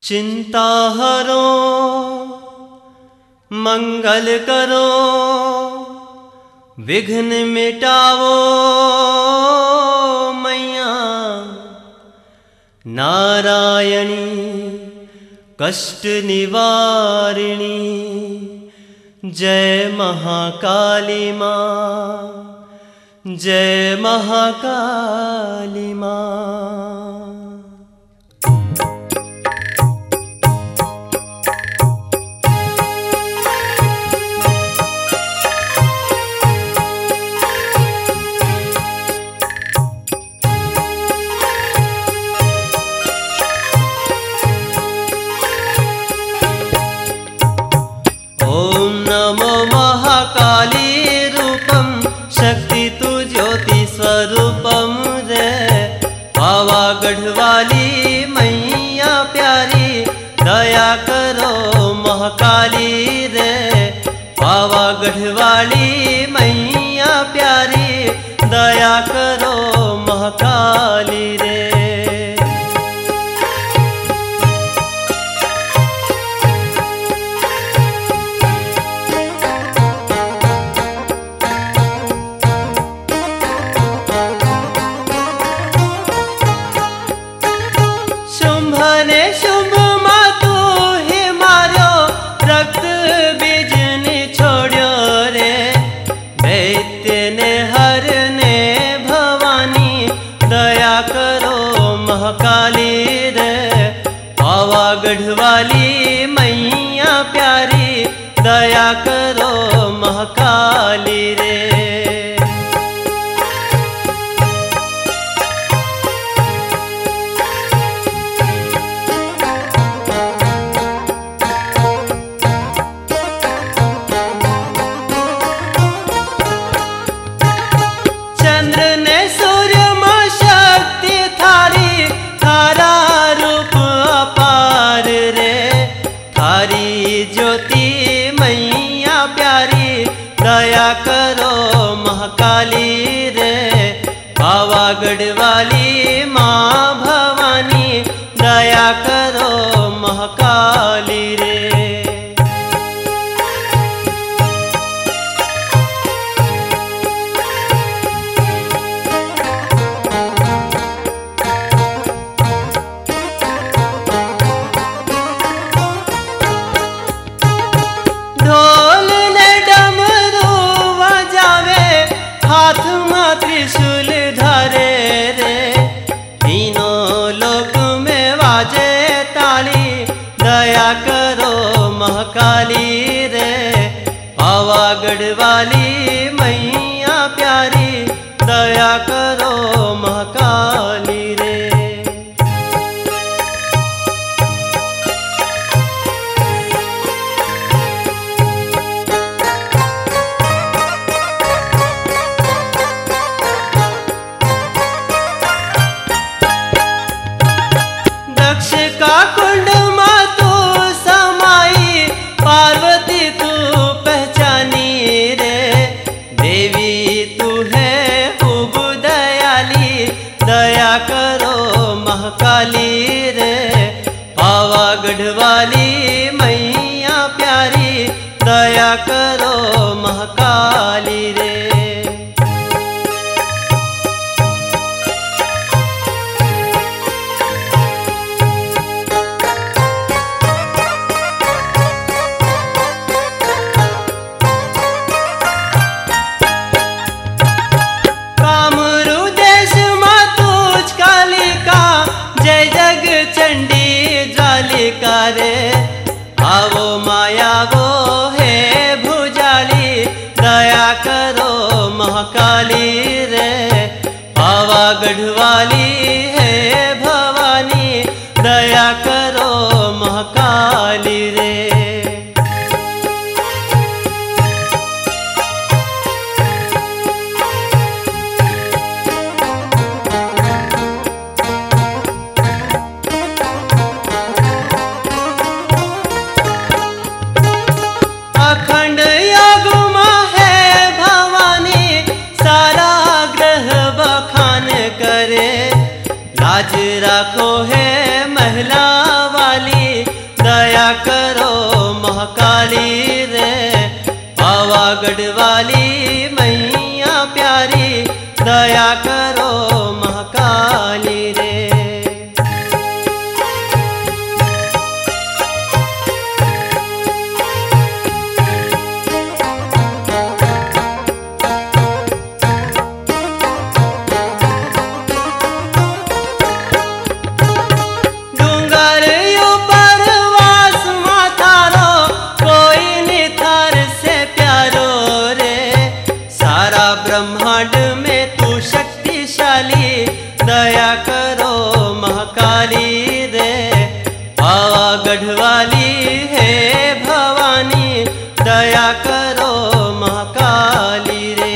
चिंता हरो मंगल करो, विघ्न मिटावो मैया नारायणी कष्ट निवारिणी। जय महाकाली माँ, जय महाकाली माँ। ओम नमो महाकाली रूपम शक्ति तु ज्योति स्वरूपम रे। पावागढ़ वाली मैया प्यारी दया करो महाकाली रे। पावागढ़ वाली मैया प्यारी दया करो महाकाली रे। शुंभ मातु ही मारो रक्त बीज ने छोड़ो रे। दैत्य ने हर ने भवानी दया करो महाकाली रे। पावागढ़ वाली मैया प्यारी दया करो महाकाली रे। ज्योति मैया प्यारी दया करो महाकाली रे। पावागढ़ वाली माँ भवानी दया करो महाकाली रे। ढोल ने डमरू बजावे, हाथ में त्रिशूल धरे रे। तीनों लोक में बाजे ताली दया करो महाकाली रे। पावागढ़ वाली मैया प्यारी दया करो महाकाली रे। दक्ष का कुंड माँ तू समाई, पार्वती तू पहचानी रे। देवी तू है खूब दयाली दया करो महाकाली रे। पावागढ़ वाली मैया प्यारी दया करो महाकाली रे। चंडी जालिका रे। आवो माया वो है भुजाली दया करो महाकाली रे। पावागढ़ वाली है भवानी दया करो महाकाली रे। अखंड योग में है भवानी सारा ग्रह बखान करे। लाज राखो है महिला गढ़वाली है भवानी, दया करो महाकाली रे।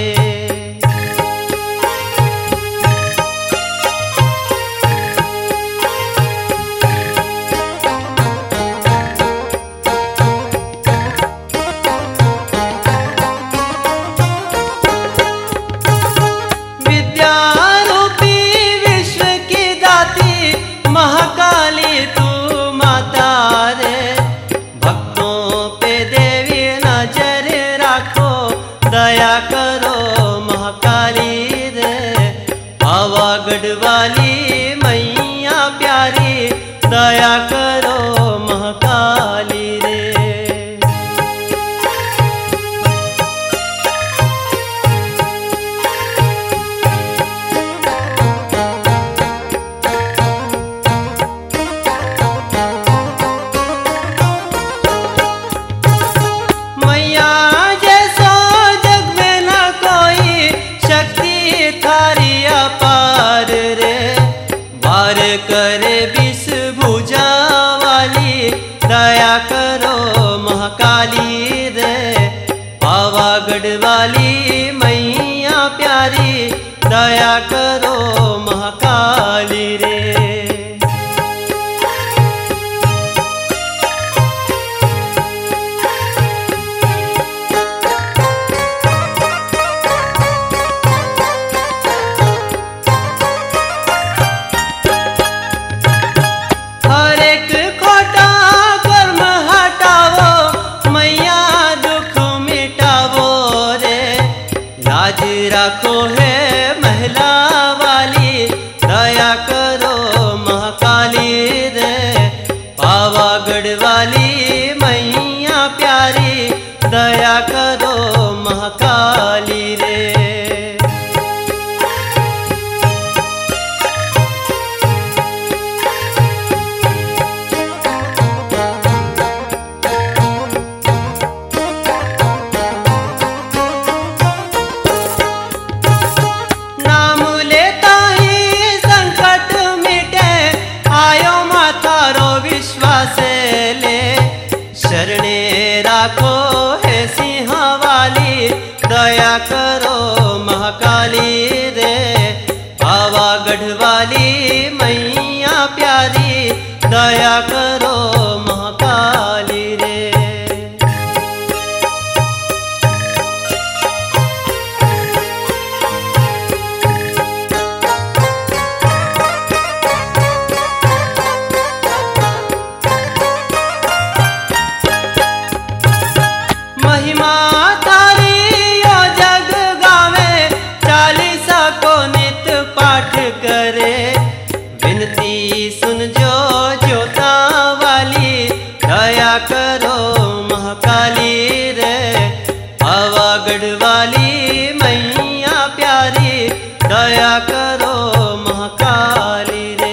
विद्यारूपी विश्व की दाती महाकाली तू माता रे, भक्तों पे देवी नजर राखो, दया करो महाकाली रे। पावागढ़ वाली मैया प्यारी, दया करो महाकाली रे। मैया जैसो जग में न कोई, शक्ति थारी अपार रे। वार करे विष भुजा वाली, दया करो महाकाली रे। पावागढ़ वाली मैया प्यारी, दया करो महाकाली रे। हर एक खोटा कर्म हटावो, मैया दुख मिटावो रे। लाज रखो है महिला वाली, दया करो महाकाली रे। पावागढ़ वाली मैया प्यारी, दया करो महाकाली रे। नाम लेता ही संकट मिटे, आयो मातारो विश्वास ले। शरणे राखो है सिंह वाली, दया करो महाकाली रे। पावागढ़ वाली मैया प्यारी, दया करो महाकाली रे। महिमा थारी यो जग गावे, 40 को नित पाठ करे। विनती सुन जो जोता वाली, दया करो महाकाली रे। पावागढ़ वाली मैया प्यारी, दया करो महाकाली रे।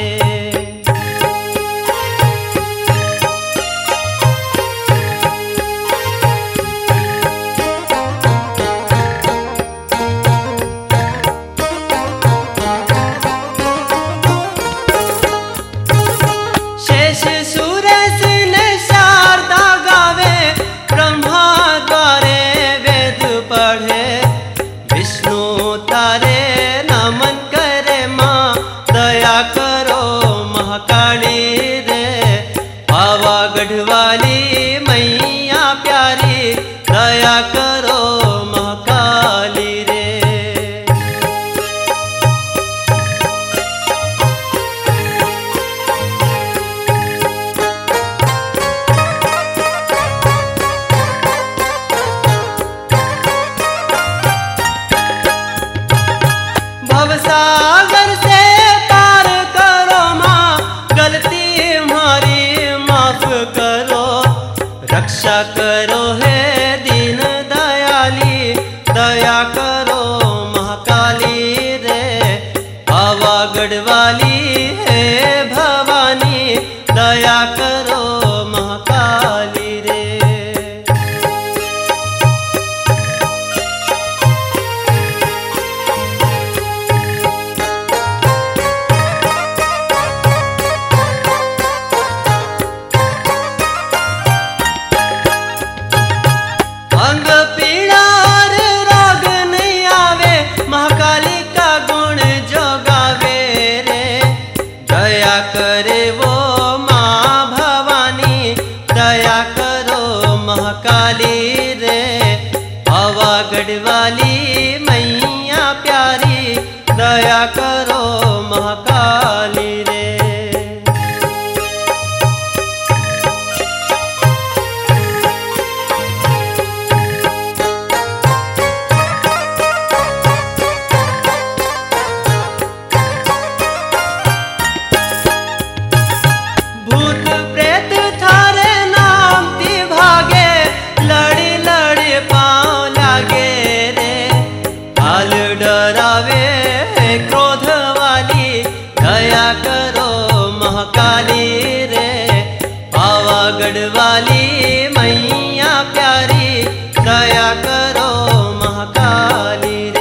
शेष सुरेश ने शारदा गावे, ब्रह्मा द्वारे वेद पढ़े। विष्णु तारे नमन करे माँ, दया करो महाकाली रे। पावागढ़ वाली मैया प्यारी, दया करो महाकाली रे। भवसागर से पार करो माँ, गलती हमारी माफ करो। रक्षा करो है दीन दयाली, दया करो महाकाली रे। पावागढ़ वाली है भवानी, दया करो महाकाली रे। पावागढ़वाली मैया प्यारी, दया करो महाकाली रे। भूत प्रेत थारे नाम ती भागे, लड़ी लड़ी पाँव लागे रे। काल डरावे क्रोध वाली, दया करो महाकाली रे। पावागढ़ वाली मैया प्यारी, दया करो महाकाली रे।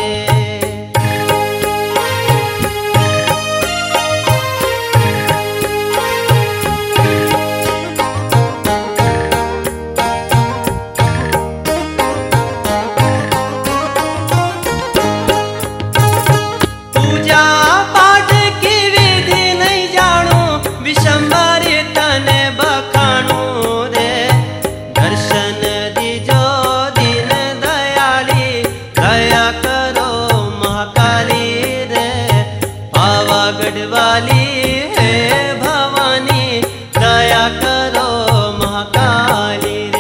पूजा पाठ की विधि नहीं जानू, विशंबर तने बखानू रे। दर्शन दीजो दीन दयाली, दया करो महाकाली रे। पावागढ़ वाली है भवानी, दया करो महाकाली रे।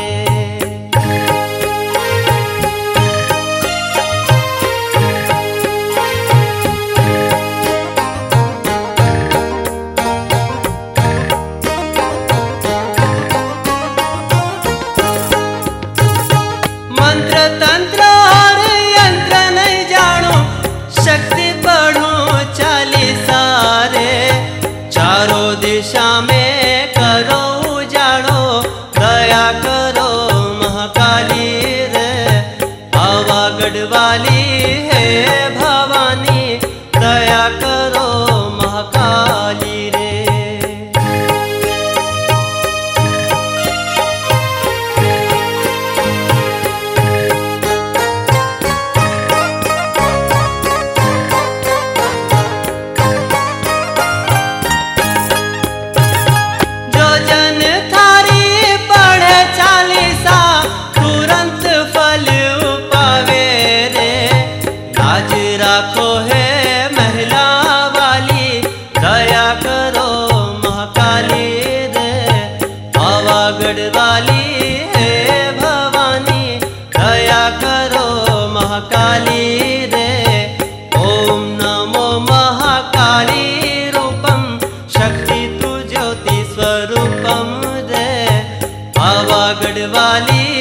मंत्र तंत्र और यंत्र नहीं जानू, शक्ति पढ़ू चालीसा रे। चारों दिशा में करो उजाड़ो, दया करो महाकाली रे। पावागढ़ वाली है भवानी, दया करो महाकाली रे। जो जन थारी पढ़े चालीसा, तुरंत फल पावे रे। लाज राखो है महिला वाली, दया करो महाकाली रे। पावागढ़ वाली है भवानी, दया करो महाकाली रे। ओम नमो महाकाली रूपम, शक्ति तु ज्योति स्वरूपम रे। पावागढ़ वाली